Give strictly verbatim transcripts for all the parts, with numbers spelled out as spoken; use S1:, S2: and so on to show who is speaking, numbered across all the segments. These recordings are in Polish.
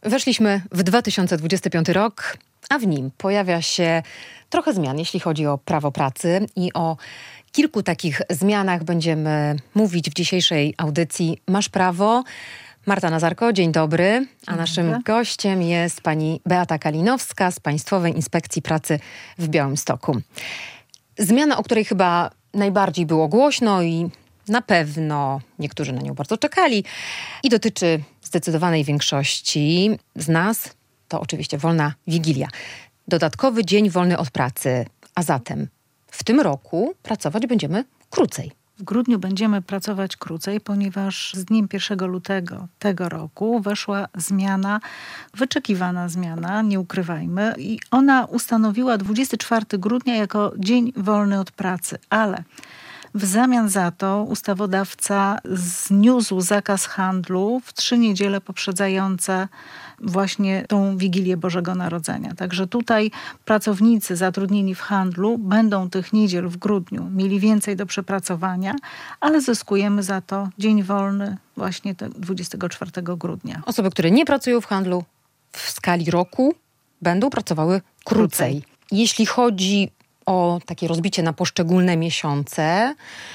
S1: Weszliśmy w dwa tysiące dwudziesty piąty rok, a w nim pojawia się trochę zmian, jeśli chodzi o prawo pracy i o kilku takich zmianach będziemy mówić w dzisiejszej audycji Masz Prawo. Marta Nazarko, dzień dobry. A naszym dobry. gościem jest pani Beata Kalinowska z Państwowej Inspekcji Pracy w Białymstoku. Zmiana, o której chyba najbardziej było głośno i na pewno niektórzy na nią bardzo czekali i dotyczy zdecydowanej większości z nas, to oczywiście wolna Wigilia. Dodatkowy dzień wolny od pracy, a zatem w tym roku pracować będziemy krócej.
S2: W grudniu będziemy pracować krócej, ponieważ z dniem pierwszego lutego tego roku weszła zmiana, wyczekiwana zmiana, nie ukrywajmy, i ona ustanowiła dwudziestego czwartego grudnia jako dzień wolny od pracy, ale w zamian za to ustawodawca zniósł zakaz handlu w trzy niedziele poprzedzające właśnie tą Wigilię Bożego Narodzenia. Także tutaj pracownicy zatrudnieni w handlu będą tych niedziel w grudniu mieli więcej do przepracowania, ale zyskujemy za to dzień wolny właśnie dwudziestego czwartego grudnia.
S1: Osoby, które nie pracują w handlu w skali roku, będą pracowały krócej. krócej. Jeśli chodzi o takie rozbicie na poszczególne miesiące,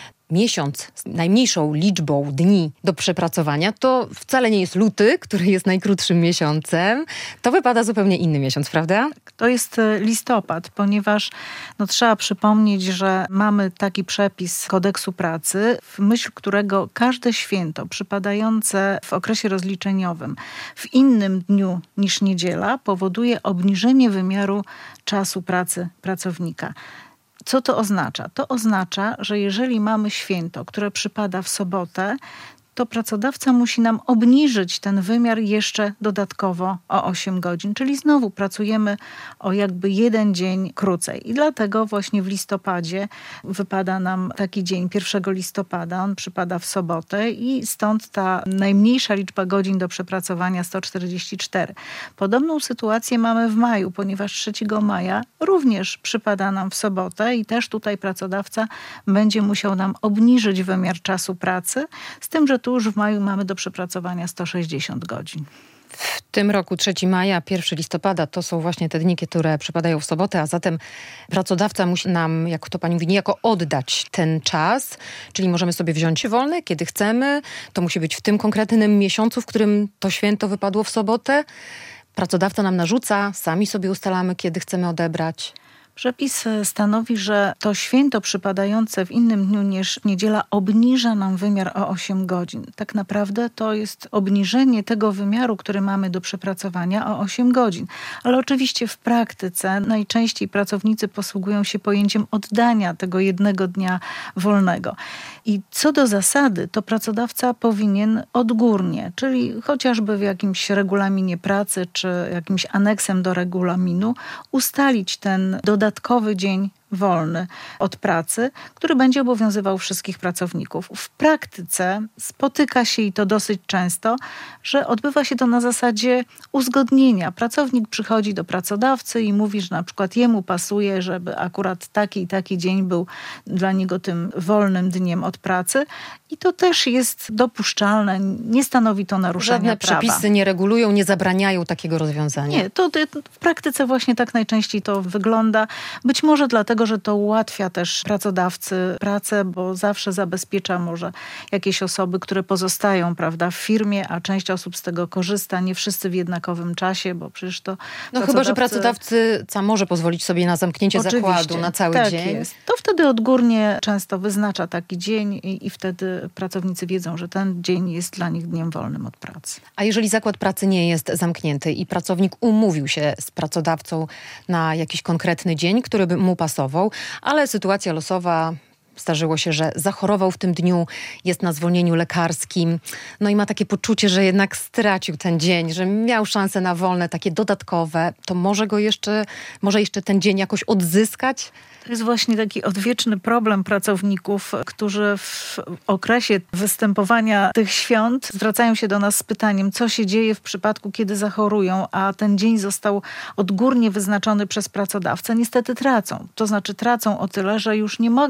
S1: miesiąc z najmniejszą liczbą dni do przepracowania, to wcale nie jest luty, który jest najkrótszym miesiącem. To wypada zupełnie inny miesiąc, prawda?
S2: To jest listopad, ponieważ no, trzeba przypomnieć, że mamy taki przepis kodeksu pracy, w myśl którego każde święto przypadające w okresie rozliczeniowym w innym dniu niż niedziela powoduje obniżenie wymiaru czasu pracy pracownika. Co to oznacza? To oznacza, że jeżeli mamy święto, które przypada w sobotę, to pracodawca musi nam obniżyć ten wymiar jeszcze dodatkowo o osiem godzin, czyli znowu pracujemy o jakby jeden dzień krócej. I dlatego właśnie w listopadzie wypada nam taki dzień pierwszego listopada, on przypada w sobotę i stąd ta najmniejsza liczba godzin do przepracowania sto czterdzieści cztery. Podobną sytuację mamy w maju, ponieważ trzeciego maja również przypada nam w sobotę i też tutaj pracodawca będzie musiał nam obniżyć wymiar czasu pracy, z tym, że tu już w maju mamy do przepracowania sto sześćdziesiąt godzin.
S1: W tym roku trzeciego maja, pierwszego listopada to są właśnie te dni, które przypadają w sobotę, a zatem pracodawca musi nam, jak to pani mówi, niejako oddać ten czas, czyli możemy sobie wziąć wolne, kiedy chcemy. To musi być w tym konkretnym miesiącu, w którym to święto wypadło w sobotę. Pracodawca nam narzuca, sami sobie ustalamy, kiedy chcemy odebrać.
S2: Przepis stanowi, że to święto przypadające w innym dniu niż niedziela obniża nam wymiar o osiem godzin. Tak naprawdę to jest obniżenie tego wymiaru, który mamy do przepracowania o osiem godzin. Ale oczywiście w praktyce najczęściej pracownicy posługują się pojęciem oddania tego jednego dnia wolnego. I co do zasady, to pracodawca powinien odgórnie, czyli chociażby w jakimś regulaminie pracy czy jakimś aneksem do regulaminu ustalić ten dodatkowy dzień wolny od pracy, który będzie obowiązywał wszystkich pracowników. W praktyce spotyka się, i to dosyć często, że odbywa się to na zasadzie uzgodnienia. Pracownik przychodzi do pracodawcy i mówi, że na przykład jemu pasuje, żeby akurat taki i taki dzień był dla niego tym wolnym dniem od pracy i to też jest dopuszczalne, nie stanowi to naruszenia
S1: Żadne
S2: prawa.
S1: przepisy nie regulują, nie zabraniają takiego rozwiązania.
S2: Nie, to, to w praktyce właśnie tak najczęściej to wygląda. Być może dlatego, że to ułatwia też pracodawcy pracę, bo zawsze zabezpiecza może jakieś osoby, które pozostają, prawda, w firmie, a część osób z tego korzysta, nie wszyscy w jednakowym czasie, bo przecież to
S1: No
S2: pracodawcy...
S1: chyba, że pracodawca może pozwolić sobie na zamknięcie
S2: Oczywiście,
S1: zakładu na cały
S2: tak
S1: dzień.
S2: Jest. To wtedy odgórnie często wyznacza taki dzień i, i wtedy pracownicy wiedzą, że ten dzień jest dla nich dniem wolnym od pracy.
S1: A jeżeli zakład pracy nie jest zamknięty i pracownik umówił się z pracodawcą na jakiś konkretny dzień, który by mu pasował, ale sytuacja losowa, zdarzyło się, że zachorował w tym dniu, jest na zwolnieniu lekarskim, no i ma takie poczucie, że jednak stracił ten dzień, że miał szansę na wolne, takie dodatkowe, to może go jeszcze, może jeszcze ten dzień jakoś odzyskać?
S2: To jest właśnie taki odwieczny problem pracowników, którzy w okresie występowania tych świąt zwracają się do nas z pytaniem, co się dzieje w przypadku, kiedy zachorują, a ten dzień został odgórnie wyznaczony przez pracodawcę. Niestety tracą. To znaczy tracą o tyle, że już nie mogą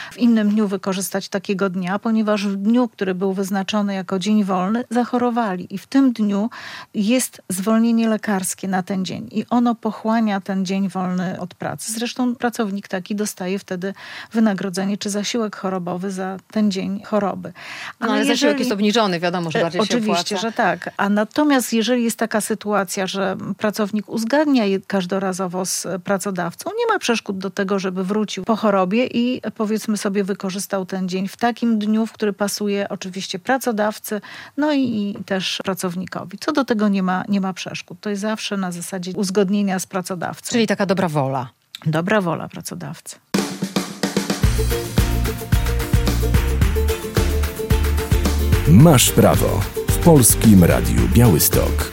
S2: w innym dniu wykorzystać takiego dnia, ponieważ w dniu, który był wyznaczony jako dzień wolny, zachorowali i w tym dniu jest zwolnienie lekarskie na ten dzień i ono pochłania ten dzień wolny od pracy. Zresztą pracownik taki dostaje wtedy wynagrodzenie czy zasiłek chorobowy za ten dzień choroby.
S1: Ale, no, ale jeżeli... zasiłek jest obniżony, wiadomo, że bardziej
S2: Oczywiście,
S1: się opłaca.
S2: że tak. A natomiast jeżeli jest taka sytuacja, że pracownik uzgadnia je każdorazowo z pracodawcą, nie ma przeszkód do tego, żeby wrócił po chorobie i powiedzmy sobie wykorzystał ten dzień w takim dniu, w który pasuje oczywiście pracodawcy, no i, i też pracownikowi. Co do tego nie ma, nie ma przeszkód. To jest zawsze na zasadzie uzgodnienia z pracodawcą.
S1: Czyli taka dobra wola.
S2: Dobra wola pracodawcy.
S3: Masz prawo w Polskim Radiu Białystok.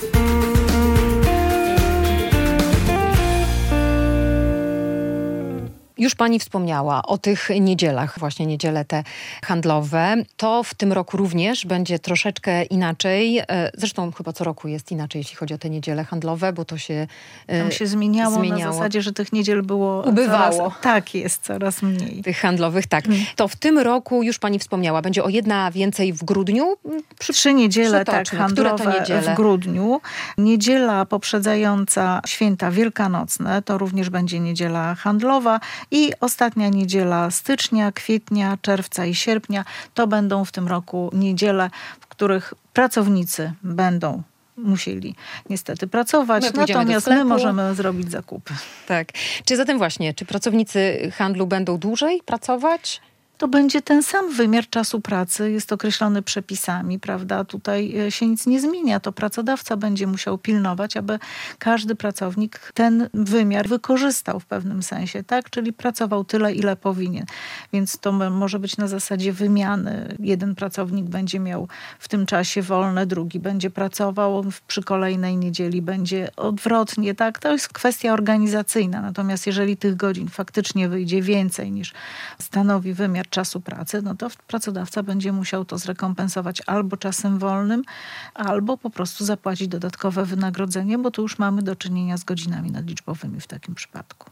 S1: Już pani wspomniała o tych niedzielach, właśnie niedziele te handlowe. To w tym roku również będzie troszeczkę inaczej. Zresztą chyba co roku jest inaczej, jeśli chodzi o te niedziele handlowe, bo to się
S2: Tam się zmieniało, zmieniało. Na zasadzie, że tych niedziel było
S1: ubywało.
S2: Coraz, tak jest, coraz mniej.
S1: Tych handlowych, tak. Hmm. To w tym roku, już pani wspomniała, będzie o jedna więcej w grudniu?
S2: Przy... Trzy niedziele tak handlowe w grudniu. Niedziela poprzedzająca święta wielkanocne, to również będzie niedziela handlowa. I ostatnia niedziela stycznia, kwietnia, czerwca i sierpnia to będą w tym roku niedziele, w których pracownicy będą musieli niestety pracować, my natomiast my możemy zrobić zakupy.
S1: Tak. Czy zatem właśnie, czy pracownicy handlu będą dłużej pracować?
S2: To będzie ten sam wymiar czasu pracy, jest określony przepisami, prawda? Tutaj się nic nie zmienia. To pracodawca będzie musiał pilnować, aby każdy pracownik ten wymiar wykorzystał w pewnym sensie, tak? Czyli pracował tyle, ile powinien. Więc to może być na zasadzie wymiany. Jeden pracownik będzie miał w tym czasie wolne, drugi będzie pracował, przy kolejnej niedzieli będzie odwrotnie, tak? To jest kwestia organizacyjna. Natomiast jeżeli tych godzin faktycznie wyjdzie więcej niż stanowi wymiar czasu pracy, no to pracodawca będzie musiał to zrekompensować albo czasem wolnym, albo po prostu zapłacić dodatkowe wynagrodzenie, bo tu już mamy do czynienia z godzinami nadliczbowymi w takim przypadku.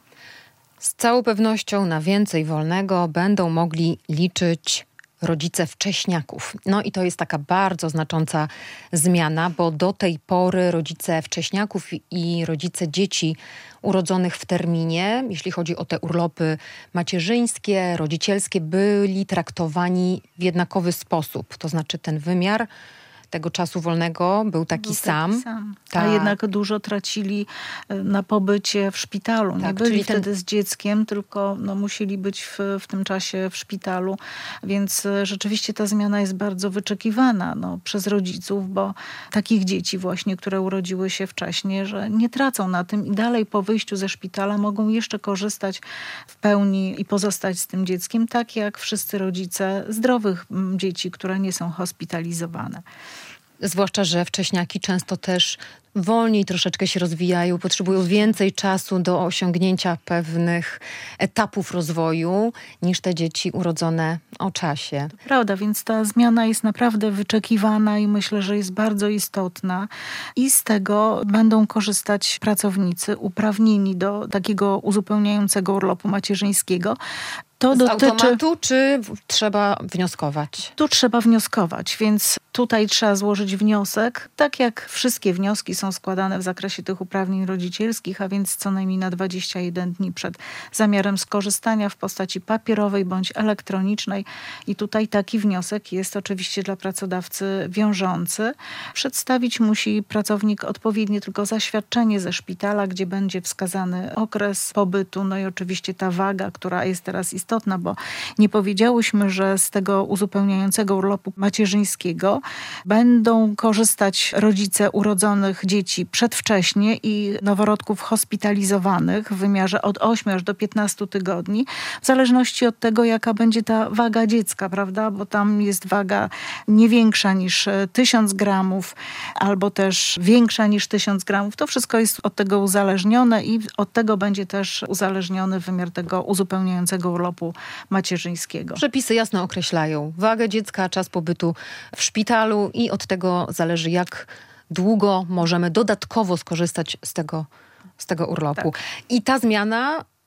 S1: Z całą pewnością na więcej wolnego będą mogli liczyć rodzice wcześniaków. No i to jest taka bardzo znacząca zmiana, bo do tej pory rodzice wcześniaków i rodzice dzieci urodzonych w terminie, jeśli chodzi o te urlopy macierzyńskie, rodzicielskie, byli traktowani w jednakowy sposób. To znaczy ten wymiar tego czasu wolnego był taki, był taki sam.
S2: sam. A jednak dużo tracili na pobycie w szpitalu. Nie tak, byli wtedy ten... z dzieckiem, tylko no, musieli być w, w tym czasie w szpitalu. Więc rzeczywiście ta zmiana jest bardzo wyczekiwana no, przez rodziców, bo takich dzieci właśnie, które urodziły się wcześniej, że nie tracą na tym i dalej po wyjściu ze szpitala mogą jeszcze korzystać w pełni i pozostać z tym dzieckiem, tak jak wszyscy rodzice zdrowych dzieci, które nie są hospitalizowane.
S1: Zwłaszcza, że wcześniaki często też wolniej troszeczkę się rozwijają, potrzebują więcej czasu do osiągnięcia pewnych etapów rozwoju niż te dzieci urodzone o czasie.
S2: To prawda, więc ta zmiana jest naprawdę wyczekiwana i myślę, że jest bardzo istotna. I z tego będą korzystać pracownicy uprawnieni do takiego uzupełniającego urlopu macierzyńskiego. To
S1: z
S2: dotyczy...
S1: automatu, czy trzeba wnioskować?
S2: Tu trzeba wnioskować, więc tutaj trzeba złożyć wniosek. Tak jak wszystkie wnioski są składane w zakresie tych uprawnień rodzicielskich, a więc co najmniej na dwadzieścia jeden dni przed zamiarem skorzystania w postaci papierowej bądź elektronicznej. I tutaj taki wniosek jest oczywiście dla pracodawcy wiążący. Przedstawić musi pracownik odpowiednie tylko zaświadczenie ze szpitala, gdzie będzie wskazany okres pobytu, no i oczywiście ta waga, która jest teraz istotna, bo nie powiedziałyśmy, że z tego uzupełniającego urlopu macierzyńskiego będą korzystać rodzice urodzonych dzieci przedwcześnie i noworodków hospitalizowanych w wymiarze od ośmiu aż do piętnastu tygodni, w zależności od tego, jaka będzie ta waga dziecka, prawda? Bo tam jest waga nie większa niż tysiąc gramów, albo też większa niż tysiąc gramów. To wszystko jest od tego uzależnione i od tego będzie też uzależniony wymiar tego uzupełniającego urlopu macierzyńskiego.
S1: Przepisy jasno określają wagę dziecka, czas pobytu w szpitalu i od tego zależy, jak długo możemy dodatkowo skorzystać z tego, z tego urlopu. Tak. I ta zmiana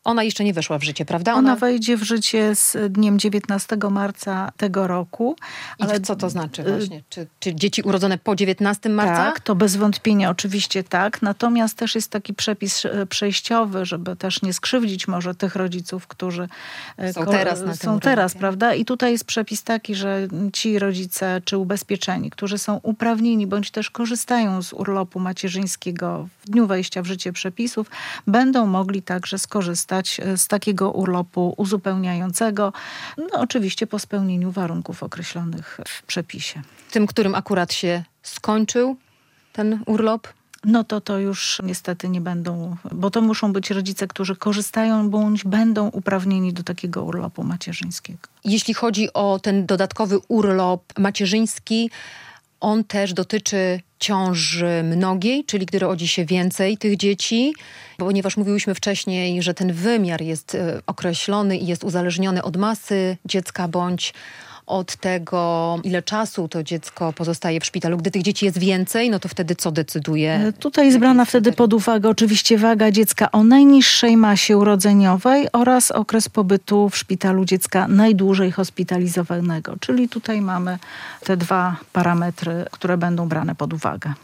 S1: Ona jeszcze nie weszła w życie, prawda?
S2: Ona,
S1: Ona
S2: wejdzie w życie z dniem dziewiętnastego marca tego roku.
S1: I ale co to znaczy właśnie? Czy, czy dzieci urodzone po dziewiętnastego marca?
S2: Tak, to bez wątpienia oczywiście tak. Natomiast też jest taki przepis przejściowy, żeby też nie skrzywdzić może tych rodziców, którzy
S1: są teraz, na
S2: są teraz, prawda? I tutaj jest przepis taki, że ci rodzice czy ubezpieczeni, którzy są uprawnieni bądź też korzystają z urlopu macierzyńskiego w dniu wejścia w życie przepisów, będą mogli także skorzystać z takiego urlopu uzupełniającego, no oczywiście po spełnieniu warunków określonych w przepisie.
S1: Tym, którym akurat się skończył ten urlop?
S2: No to to już niestety nie będą, bo to muszą być rodzice, którzy korzystają bądź będą uprawnieni do takiego urlopu macierzyńskiego.
S1: Jeśli chodzi o ten dodatkowy urlop macierzyński, on też dotyczy ciąży mnogiej, czyli gdy rodzi się więcej tych dzieci, ponieważ mówiłyśmy wcześniej, że ten wymiar jest określony i jest uzależniony od masy dziecka bądź od tego, ile czasu to dziecko pozostaje w szpitalu. Gdy tych dzieci jest więcej, no to wtedy co decyduje?
S2: Tutaj jest brana wtedy pod uwagę oczywiście waga dziecka o najniższej masie urodzeniowej oraz okres pobytu w szpitalu dziecka najdłużej hospitalizowanego. Czyli tutaj mamy te dwa parametry, które będą brane pod uwagę.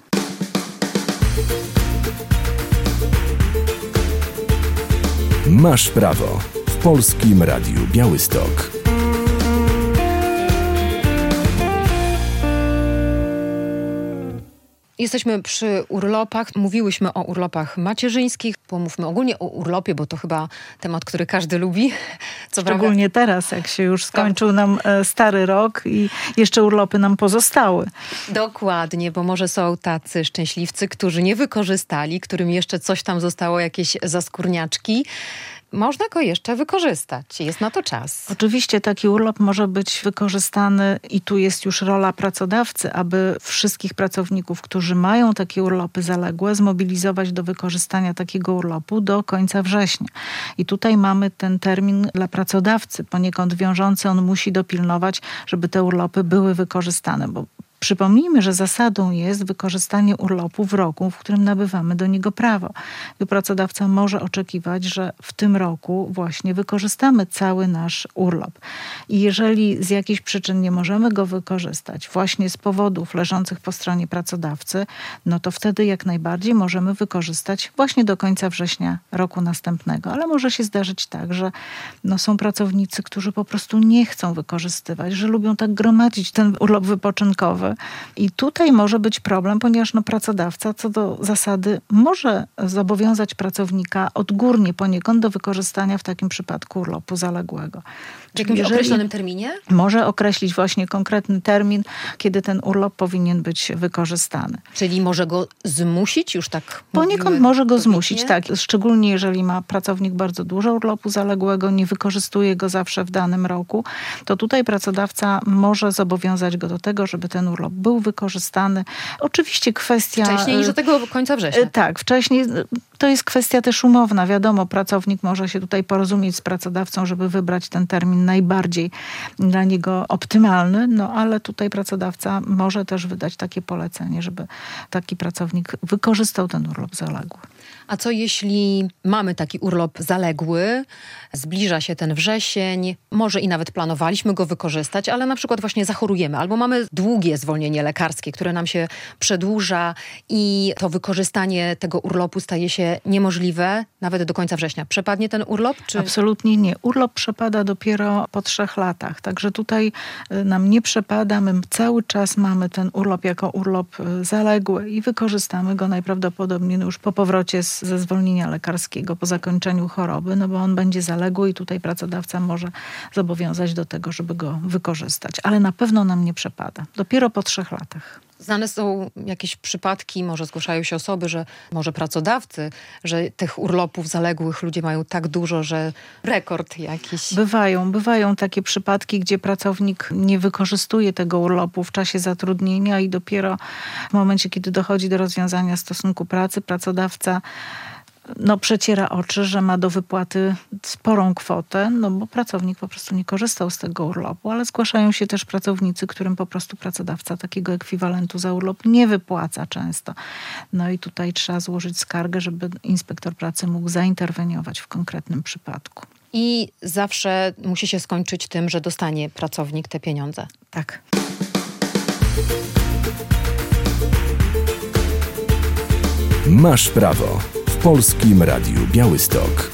S3: Masz prawo. W Polskim Radiu Białystok.
S1: Jesteśmy przy urlopach. Mówiłyśmy o urlopach macierzyńskich. Pomówmy ogólnie o urlopie, bo to chyba temat, który każdy lubi.
S2: Co Szczególnie prawda? Teraz, jak się już skończył nam stary rok i jeszcze urlopy nam pozostały.
S1: Dokładnie, bo może są tacy szczęśliwcy, którzy nie wykorzystali, którym jeszcze coś tam zostało, jakieś zaskórniaczki. Można go jeszcze wykorzystać. Jest na to czas.
S2: Oczywiście taki urlop może być wykorzystany i tu jest już rola pracodawcy, aby wszystkich pracowników, którzy mają takie urlopy zaległe, zmobilizować do wykorzystania takiego urlopu do końca września. I tutaj mamy ten termin dla pracodawcy poniekąd wiążący. On musi dopilnować, żeby te urlopy były wykorzystane, bo przypomnijmy, że zasadą jest wykorzystanie urlopu w roku, w którym nabywamy do niego prawo. I pracodawca może oczekiwać, że w tym roku właśnie wykorzystamy cały nasz urlop. I jeżeli z jakichś przyczyn nie możemy go wykorzystać, właśnie z powodów leżących po stronie pracodawcy, no to wtedy jak najbardziej możemy wykorzystać właśnie do końca września roku następnego. Ale może się zdarzyć tak, że no są pracownicy, którzy po prostu nie chcą wykorzystywać, że lubią tak gromadzić ten urlop wypoczynkowy. I tutaj może być problem, ponieważ no, pracodawca co do zasady może zobowiązać pracownika odgórnie poniekąd do wykorzystania w takim przypadku urlopu zaległego.
S1: W jakimś określonym terminie?
S2: Może określić właśnie konkretny termin, kiedy ten urlop powinien być wykorzystany.
S1: Czyli może go zmusić już tak?
S2: Poniekąd może go zmusić, tak. Szczególnie jeżeli ma pracownik bardzo dużo urlopu zaległego, nie wykorzystuje go zawsze w danym roku, to tutaj pracodawca może zobowiązać go do tego, żeby ten urlop był wykorzystany. Oczywiście kwestia...
S1: Wcześniej niż do tego końca września.
S2: Tak, wcześniej. To jest kwestia też umowna. Wiadomo, pracownik może się tutaj porozumieć z pracodawcą, żeby wybrać ten termin najbardziej dla niego optymalny, no ale tutaj pracodawca może też wydać takie polecenie, żeby taki pracownik wykorzystał ten urlop zaległy.
S1: A co jeśli mamy taki urlop zaległy, zbliża się ten wrzesień, może i nawet planowaliśmy go wykorzystać, ale na przykład właśnie zachorujemy, albo mamy długie zwolnienie lekarskie, które nam się przedłuża i to wykorzystanie tego urlopu staje się niemożliwe nawet do końca września. Przepadnie ten urlop? Czy...
S2: Absolutnie nie. Urlop przepada dopiero po trzech latach, także tutaj nam nie przepada. My cały czas mamy ten urlop jako urlop zaległy i wykorzystamy go najprawdopodobniej już po powrocie z, ze zwolnienia lekarskiego, po zakończeniu choroby, no bo on będzie zaległy i tutaj pracodawca może zobowiązać do tego, żeby go wykorzystać. Ale na pewno nam nie przepada. Dopiero po trzech latach.
S1: Znane są jakieś przypadki, może zgłaszają się osoby, że może pracodawcy, że tych urlopów zaległych ludzie mają tak dużo, że rekord jakiś.
S2: Bywają, bywają takie przypadki, gdzie pracownik nie wykorzystuje tego urlopu w czasie zatrudnienia i dopiero w momencie, kiedy dochodzi do rozwiązania stosunku pracy, pracodawca no, przeciera oczy, że ma do wypłaty sporą kwotę, no bo pracownik po prostu nie korzystał z tego urlopu, ale zgłaszają się też pracownicy, którym po prostu pracodawca takiego ekwiwalentu za urlop nie wypłaca często. No i tutaj trzeba złożyć skargę, żeby inspektor pracy mógł zainterweniować w konkretnym przypadku.
S1: I zawsze musi się skończyć tym, że dostanie pracownik te pieniądze.
S2: Tak.
S3: Masz prawo w Polskim Radiu Białystok.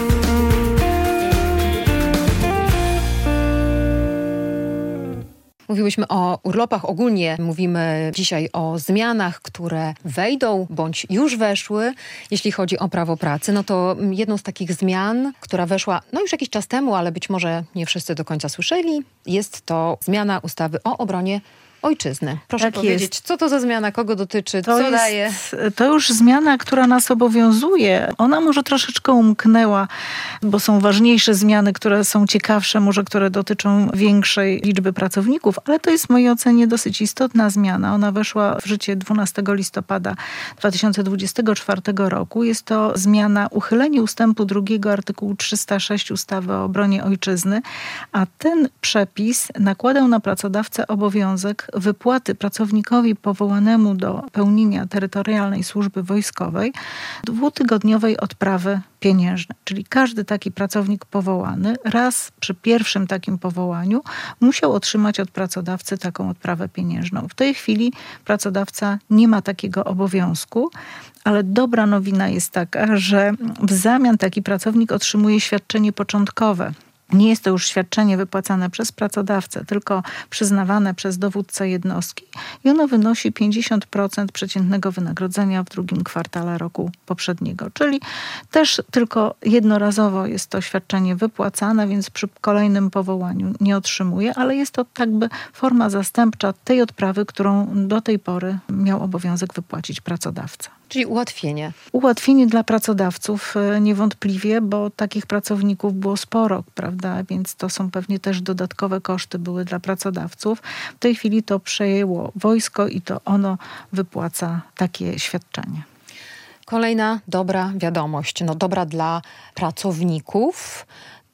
S1: Mówiłyśmy o urlopach, ogólnie mówimy dzisiaj o zmianach, które wejdą bądź już weszły, jeśli chodzi o prawo pracy. No to jedną z takich zmian, która weszła no już jakiś czas temu, ale być może nie wszyscy do końca słyszeli, jest to zmiana ustawy o obronie ojczyzny. Proszę
S2: tak
S1: powiedzieć,
S2: jest.
S1: Co to za zmiana, kogo dotyczy,
S2: to
S1: co
S2: jest,
S1: daje?
S2: To już zmiana, która nas obowiązuje. Ona może troszeczkę umknęła, bo są ważniejsze zmiany, które są ciekawsze, może które dotyczą większej liczby pracowników, ale to jest w mojej ocenie dosyć istotna zmiana. Ona weszła w życie dwunastego listopada dwa tysiące dwudziestego czwartego roku. Jest to zmiana, uchylenie ustępu drugiego artykułu trzysta sześć ustawy o obronie ojczyzny, a ten przepis nakładał na pracodawcę obowiązek wypłaty pracownikowi powołanemu do pełnienia terytorialnej służby wojskowej dwutygodniowej odprawy pieniężnej. Czyli każdy taki pracownik powołany raz przy pierwszym takim powołaniu musiał otrzymać od pracodawcy taką odprawę pieniężną. W tej chwili pracodawca nie ma takiego obowiązku, ale dobra nowina jest taka, że w zamian taki pracownik otrzymuje świadczenie początkowe. Nie jest to już świadczenie wypłacane przez pracodawcę, tylko przyznawane przez dowódcę jednostki i ono wynosi pięćdziesiąt procent przeciętnego wynagrodzenia w drugim kwartale roku poprzedniego. Czyli też tylko jednorazowo jest to świadczenie wypłacane, więc przy kolejnym powołaniu nie otrzymuje, ale jest to jakby forma zastępcza tej odprawy, którą do tej pory miał obowiązek wypłacić pracodawca.
S1: Czyli ułatwienie.
S2: Ułatwienie dla pracodawców niewątpliwie, bo takich pracowników było sporo, prawda? Więc to są pewnie też dodatkowe koszty były dla pracodawców. W tej chwili to przejęło wojsko i to ono wypłaca takie świadczenie.
S1: Kolejna dobra wiadomość, no dobra dla pracowników,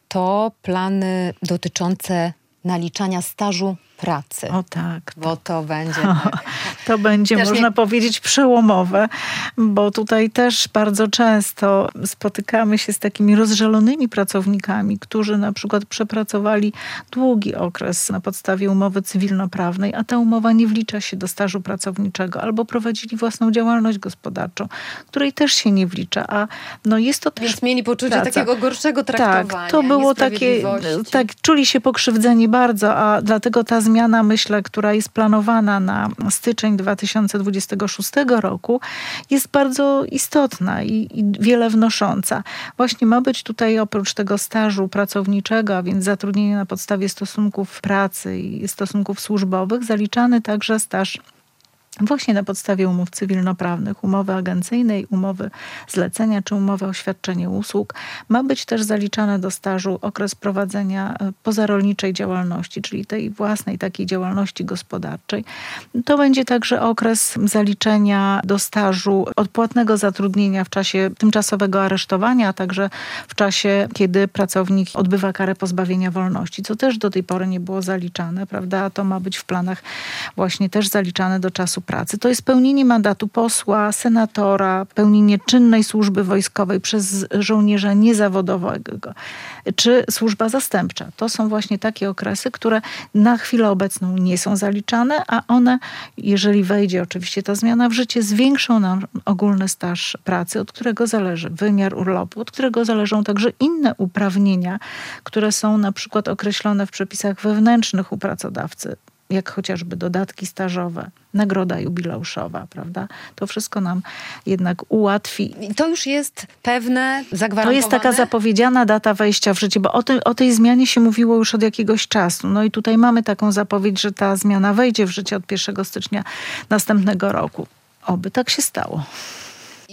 S1: to plany dotyczące naliczania stażu pracy.
S2: O tak.
S1: Bo to będzie... Tak.
S2: To będzie, też można nie... powiedzieć, przełomowe, bo tutaj też bardzo często spotykamy się z takimi rozżalonymi pracownikami, którzy na przykład przepracowali długi okres na podstawie umowy cywilnoprawnej, a ta umowa nie wlicza się do stażu pracowniczego, albo prowadzili własną działalność gospodarczą, której też się nie wlicza, a no jest to też...
S1: Więc mieli poczucie praca. Takiego gorszego traktowania.
S2: Tak, to było takie... Tak, czuli się pokrzywdzeni bardzo, a dlatego ta zmiana, myślę, która jest planowana na styczeń dwa tysiące dwudziestego szóstego roku, jest bardzo istotna i, i wiele wnosząca. Właśnie ma być tutaj oprócz tego stażu pracowniczego, a więc zatrudnienia na podstawie stosunków pracy i stosunków służbowych, zaliczany także staż właśnie na podstawie umów cywilnoprawnych, umowy agencyjnej, umowy zlecenia czy umowy o świadczenie usług. Ma być też zaliczany do stażu okres prowadzenia pozarolniczej działalności, czyli tej własnej takiej działalności gospodarczej. To będzie także okres zaliczenia do stażu odpłatnego zatrudnienia w czasie tymczasowego aresztowania, a także w czasie, kiedy pracownik odbywa karę pozbawienia wolności, co też do tej pory nie było zaliczane, prawda? A to ma być w planach właśnie też zaliczane do czasu pracy. To jest pełnienie mandatu posła, senatora, pełnienie czynnej służby wojskowej przez żołnierza niezawodowego, czy służba zastępcza. To są właśnie takie okresy, które na chwilę obecną nie są zaliczane, a one, jeżeli wejdzie oczywiście ta zmiana w życie, zwiększą nam ogólny staż pracy, od którego zależy wymiar urlopu, od którego zależą także inne uprawnienia, które są na przykład określone w przepisach wewnętrznych u pracodawcy, jak chociażby dodatki stażowe, nagroda jubileuszowa, prawda? To wszystko nam jednak ułatwi.
S1: I to już jest pewne, zagwarantowane?
S2: To jest taka zapowiedziana data wejścia w życie, bo o, ty, o tej zmianie się mówiło już od jakiegoś czasu. No i tutaj mamy taką zapowiedź, że ta zmiana wejdzie w życie od pierwszego stycznia następnego roku. Oby tak się stało.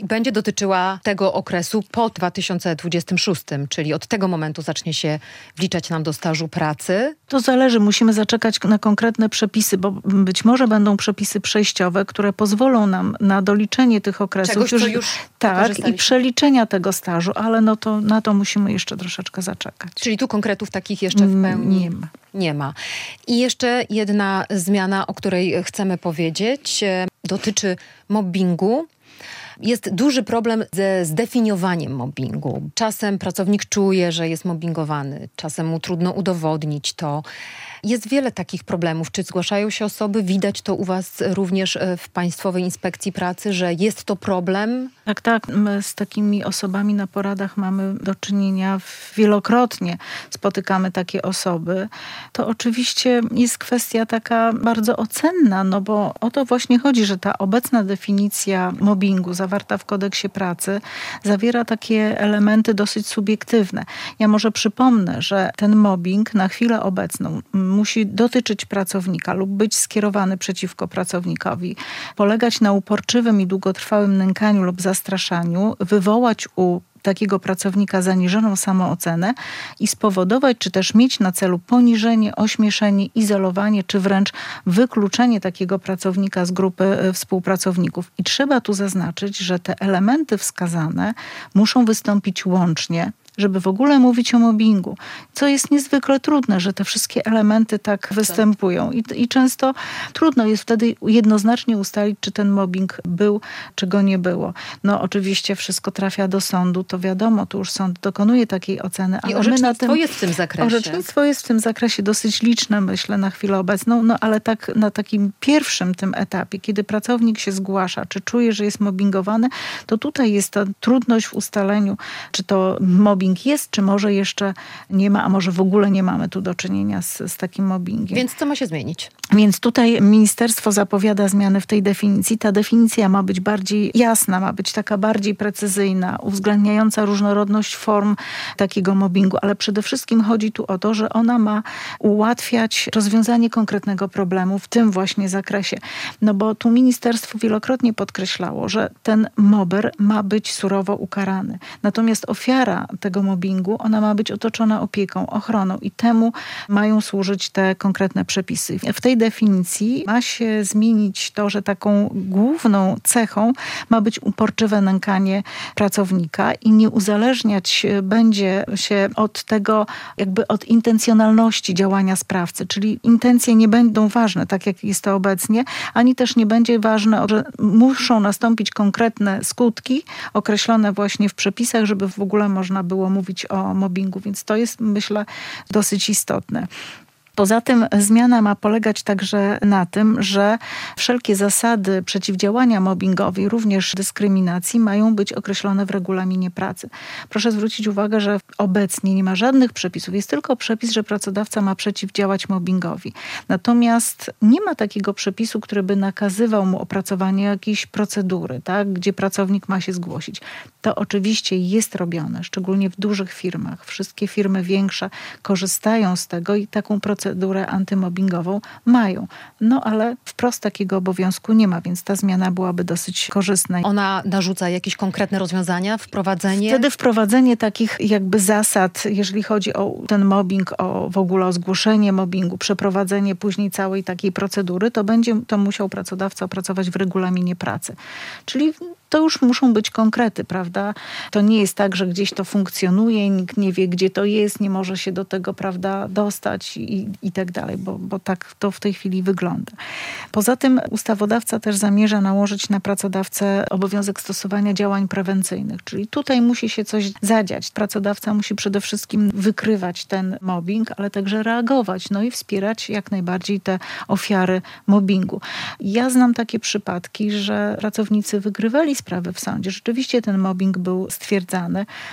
S1: będzie dotyczyła tego okresu po dwa tysiące dwudziestym szóstym, czyli od tego momentu zacznie się wliczać nam do stażu pracy.
S2: To zależy, musimy zaczekać na konkretne przepisy, bo być może będą przepisy przejściowe, które pozwolą nam na doliczenie tych okresów.
S1: Czegoś, co już
S2: tak, i przeliczenia tego stażu, ale no to na to musimy jeszcze troszeczkę zaczekać.
S1: Czyli tu konkretów takich jeszcze w pełni
S2: nie ma.
S1: Nie ma. I jeszcze jedna zmiana, o której chcemy powiedzieć, dotyczy mobbingu. Jest duży problem ze zdefiniowaniem mobbingu. Czasem pracownik czuje, że jest mobbingowany, czasem mu trudno udowodnić to. Jest wiele takich problemów. Czy zgłaszają się osoby? Widać to u was również w Państwowej Inspekcji Pracy, że jest to problem?
S2: Tak, tak. My z takimi osobami na poradach mamy do czynienia wielokrotnie. Spotykamy takie osoby. To oczywiście jest kwestia taka bardzo ocenna, no bo o to właśnie chodzi, że ta obecna definicja mobbingu zawarta w kodeksie pracy zawiera takie elementy dosyć subiektywne. Ja może przypomnę, że ten mobbing na chwilę obecną musi dotyczyć pracownika lub być skierowany przeciwko pracownikowi, polegać na uporczywym i długotrwałym nękaniu lub zastraszaniu, wywołać u takiego pracownika zaniżoną samoocenę i spowodować, czy też mieć na celu poniżenie, ośmieszenie, izolowanie, czy wręcz wykluczenie takiego pracownika z grupy współpracowników. I trzeba tu zaznaczyć, że te elementy wskazane muszą wystąpić łącznie, żeby w ogóle mówić o mobbingu, co jest niezwykle trudne, że te wszystkie elementy tak występują. I, I często trudno jest wtedy jednoznacznie ustalić, czy ten mobbing był, czy go nie było. No oczywiście wszystko trafia do sądu, to wiadomo, tu już sąd dokonuje takiej oceny.
S1: I orzecznictwo jest w tym zakresie.
S2: Orzecznictwo jest w tym zakresie dosyć liczne, myślę, na chwilę obecną, no ale tak na takim pierwszym tym etapie, kiedy pracownik się zgłasza, czy czuje, że jest mobbingowany, to tutaj jest ta trudność w ustaleniu, czy to mobbing jest, czy może jeszcze nie ma, a może w ogóle nie mamy tu do czynienia z, z takim mobbingiem.
S1: Więc co ma się zmienić?
S2: Więc tutaj ministerstwo zapowiada zmiany w tej definicji. Ta definicja ma być bardziej jasna, ma być taka bardziej precyzyjna, uwzględniająca różnorodność form takiego mobbingu, ale przede wszystkim chodzi tu o to, że ona ma ułatwiać rozwiązanie konkretnego problemu w tym właśnie zakresie. No bo tu ministerstwo wielokrotnie podkreślało, że ten mobber ma być surowo ukarany. Natomiast ofiara tego mobbingu, ona ma być otoczona opieką, ochroną i temu mają służyć te konkretne przepisy. W tej definicji ma się zmienić to, że taką główną cechą ma być uporczywe nękanie pracownika i nie uzależniać będzie się od tego, jakby od intencjonalności działania sprawcy, czyli intencje nie będą ważne, tak jak jest to obecnie, ani też nie będzie ważne, że muszą nastąpić konkretne skutki określone właśnie w przepisach, żeby w ogóle można było mówić o mobbingu, więc to jest, myślę, dosyć istotne. Poza tym zmiana ma polegać także na tym, że wszelkie zasady przeciwdziałania mobbingowi, również dyskryminacji, mają być określone w regulaminie pracy. Proszę zwrócić uwagę, że obecnie nie ma żadnych przepisów. Jest tylko przepis, że pracodawca ma przeciwdziałać mobbingowi. Natomiast nie ma takiego przepisu, który by nakazywał mu opracowanie jakiejś procedury, tak, gdzie pracownik ma się zgłosić. To oczywiście jest robione, szczególnie w dużych firmach. Wszystkie firmy większe korzystają z tego i taką procedurę procedurę antymobbingową mają. No ale wprost takiego obowiązku nie ma, więc ta zmiana byłaby dosyć korzystna.
S1: Ona narzuca jakieś konkretne rozwiązania, wprowadzenie?
S2: Wtedy wprowadzenie takich jakby zasad, jeżeli chodzi o ten mobbing, o w ogóle o zgłoszenie mobbingu, przeprowadzenie później całej takiej procedury, to będzie to musiał pracodawca opracować w regulaminie pracy. Czyli to już muszą być konkrety, prawda? To nie jest tak, że gdzieś to funkcjonuje, nikt nie wie, gdzie to jest, nie może się do tego, prawda, dostać i, i tak dalej, bo, bo tak to w tej chwili wygląda. Poza tym ustawodawca też zamierza nałożyć na pracodawcę obowiązek stosowania działań prewencyjnych, czyli tutaj musi się coś zadziać. Pracodawca musi przede wszystkim wykrywać ten mobbing, ale także reagować, no i wspierać jak najbardziej te ofiary mobbingu. Ja znam takie przypadki, że pracownicy wygrywali sprawy w sądzie. Rzeczywiście ten mobbing był stwierdzany,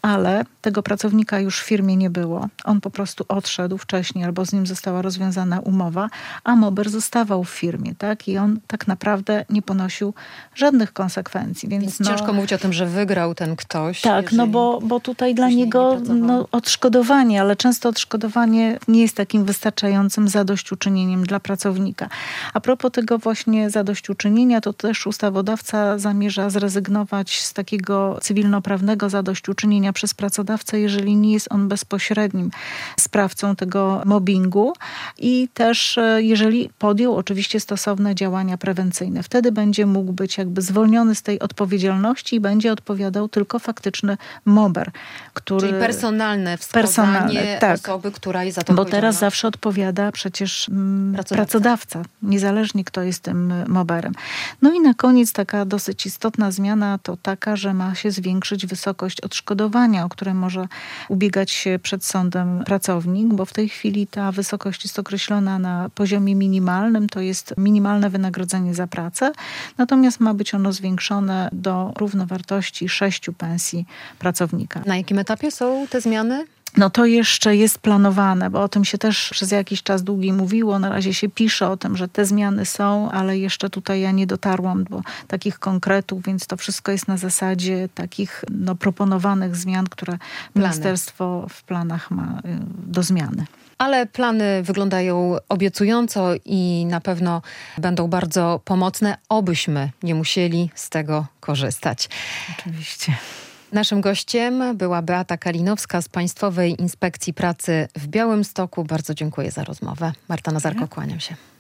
S2: ale tego pracownika już w firmie nie było. On po prostu odszedł wcześniej albo z nim została rozwiązana umowa, a Mober zostawał w firmie, tak? I on tak naprawdę nie ponosił żadnych konsekwencji. Więc,
S1: Więc
S2: no,
S1: ciężko mówić o tym, że wygrał ten ktoś.
S2: tak, no bo, bo tutaj dla niego no, odszkodowanie, ale często odszkodowanie nie jest takim wystarczającym zadośćuczynieniem dla pracownika. A propos tego właśnie zadośćuczynienia, to też ustawodawca zamierza zrezygnować z takiego cywilnoprawnego zadośćuczynienia przez pracodawcę, jeżeli nie jest on bezpośrednim sprawcą tego mobbingu i też jeżeli podjął oczywiście stosowne działania prewencyjne. Wtedy będzie mógł być jakby zwolniony z tej odpowiedzialności i będzie odpowiadał tylko faktyczny mobber, który...
S1: Czyli personalne wskazanie
S2: personalne, tak.
S1: osoby, która jest za to
S2: Bo teraz zawsze odpowiada przecież mm, pracodawca. pracodawca, niezależnie kto jest tym mobberem. No i na koniec taka dosyć istotna zmiana to taka, że ma się zwiększyć wysokość odszkodowania, o które może ubiegać się przed sądem pracownik, bo w tej chwili ta wysokość jest określona na poziomie minimalnym, to jest minimalne wynagrodzenie za pracę, natomiast ma być ono zwiększone do równowartości sześciu pensji pracownika.
S1: Na jakim etapie są te zmiany?
S2: No to jeszcze jest planowane, bo o tym się też przez jakiś czas długi mówiło. Na razie się pisze o tym, że te zmiany są, ale jeszcze tutaj ja nie dotarłam do takich konkretów, więc to wszystko jest na zasadzie takich no, proponowanych zmian, które Plany. ministerstwo w planach ma do zmiany.
S1: Ale plany wyglądają obiecująco i na pewno będą bardzo pomocne, obyśmy nie musieli z tego korzystać.
S2: Oczywiście.
S1: Naszym gościem była Beata Kalinowska z Państwowej Inspekcji Pracy w Białymstoku. Bardzo dziękuję za rozmowę. Marta Nazarko, kłaniam się.